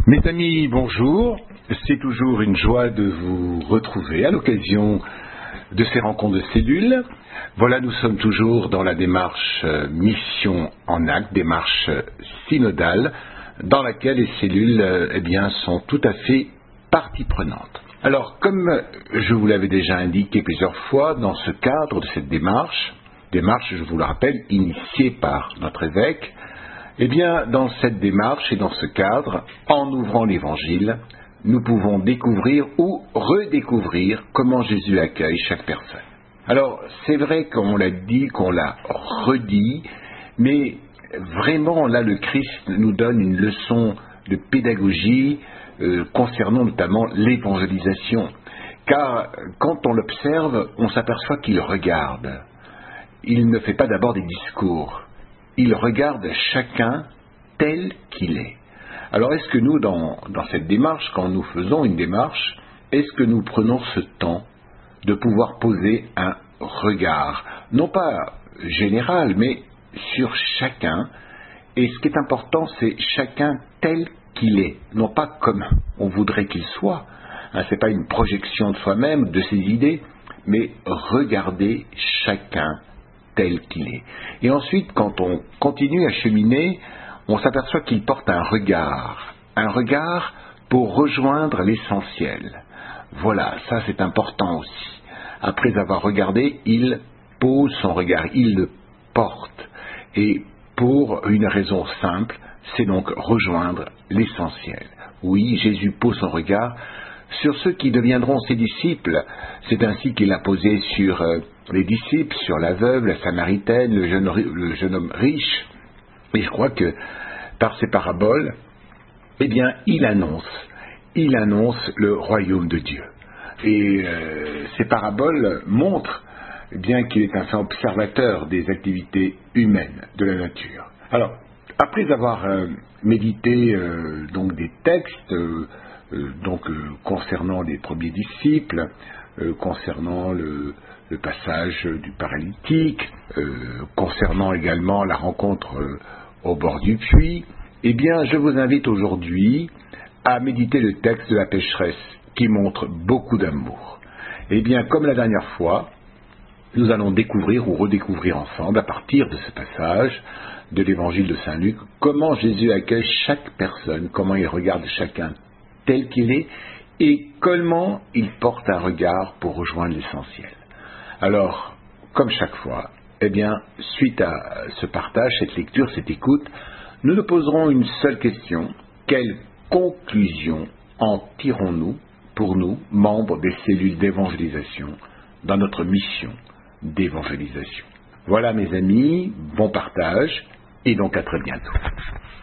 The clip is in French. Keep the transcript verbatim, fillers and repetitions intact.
Mes amis, bonjour. C'est toujours une joie de vous retrouver à l'occasion de ces rencontres de cellules. Voilà, nous sommes toujours dans la démarche euh, mission en acte, démarche euh, synodale, dans laquelle les cellules euh, eh bien, sont tout à fait partie prenante. Alors, comme je vous l'avais déjà indiqué plusieurs fois, dans ce cadre de cette démarche, démarche, je vous le rappelle, initiée par notre évêque, eh bien, dans cette démarche et dans ce cadre, en ouvrant l'Évangile, nous pouvons découvrir ou redécouvrir comment Jésus accueille chaque personne. Alors, c'est vrai qu'on l'a dit, qu'on l'a redit, mais vraiment, là, le Christ nous donne une leçon de pédagogie euh, concernant notamment l'évangélisation. Car quand on l'observe, on s'aperçoit qu'il regarde. Il ne fait pas d'abord des discours. Il regarde chacun tel qu'il est. Alors, est-ce que nous, dans, dans cette démarche, quand nous faisons une démarche, est-ce que nous prenons ce temps de pouvoir poser un regard, non pas général, mais sur chacun? Et ce qui est important, c'est chacun tel qu'il est, non pas comme on voudrait qu'il soit. Hein, ce n'est pas une projection de soi-même, de ses idées, mais regarder chacun tel qu'il est. Et ensuite, quand on continue à cheminer, on s'aperçoit qu'il porte un regard, un regard pour rejoindre l'essentiel. Voilà, ça c'est important aussi. Après avoir regardé, il pose son regard, il le porte. Et pour une raison simple, c'est donc rejoindre l'essentiel. Oui, Jésus pose son regard sur ceux qui deviendront ses disciples. C'est ainsi qu'il a posé sur euh, les disciples, sur la veuve, la samaritaine, le jeune, le jeune homme riche. Et je crois que par ces paraboles, eh bien, il annonce, il annonce le royaume de Dieu. Et euh, ces paraboles montrent eh bien qu'il est un fin observateur des activités humaines de la nature. Alors, après avoir euh, médité euh, donc des textes, euh, euh, donc euh, concernant les premiers disciples, euh, concernant le, le passage du paralytique, euh, concernant également la rencontre euh, au bord du puits, eh bien, je vous invite aujourd'hui à méditer le texte de la pécheresse qui montre beaucoup d'amour. Eh bien, comme la dernière fois, nous allons découvrir ou redécouvrir ensemble, à partir de ce passage de l'évangile de Saint Luc, comment Jésus accueille chaque personne, comment il regarde chacun tel qu'il est, et comment il porte un regard pour rejoindre l'essentiel. Alors, comme chaque fois, eh bien, suite à ce partage, cette lecture, cette écoute, nous nous poserons une seule question. Quelle conclusion en tirons-nous pour nous, membres des cellules d'évangélisation, dans notre mission d'évangélisation? Voilà, mes amis, bon partage, et donc à très bientôt.